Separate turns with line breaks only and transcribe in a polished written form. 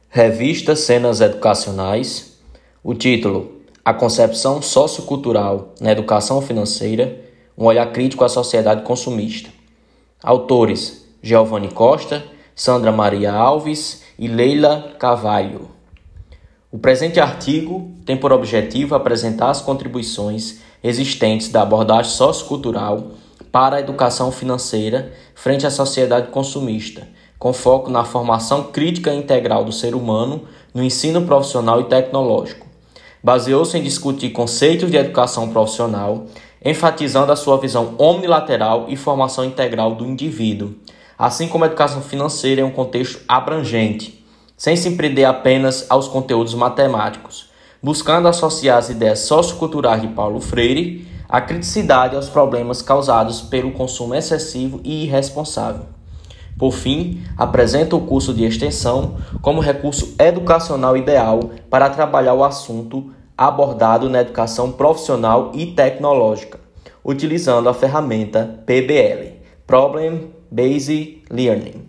Revista Cenas Educacionais. O título: A concepção sociocultural na educação financeira, um olhar crítico à sociedade consumista. Autores: Giovanni Costa, Sandra Maria Alves e Leila Carvalho. O presente artigo tem por objetivo apresentar as contribuições existentes da abordagem sociocultural para a educação financeira frente à sociedade consumista, com foco na formação crítica integral do ser humano no ensino profissional e tecnológico. Baseou-se em discutir conceitos de educação profissional, enfatizando a sua visão omnilateral e formação integral do indivíduo, assim como a educação financeira em um contexto abrangente, sem se prender apenas aos conteúdos matemáticos, buscando associar as ideias socioculturais de Paulo Freire à criticidade aos problemas causados pelo consumo excessivo e irresponsável. Por fim, apresenta o curso de extensão como recurso educacional ideal para trabalhar o assunto abordado na educação profissional e tecnológica, utilizando a ferramenta PBL, Problem Based Learning.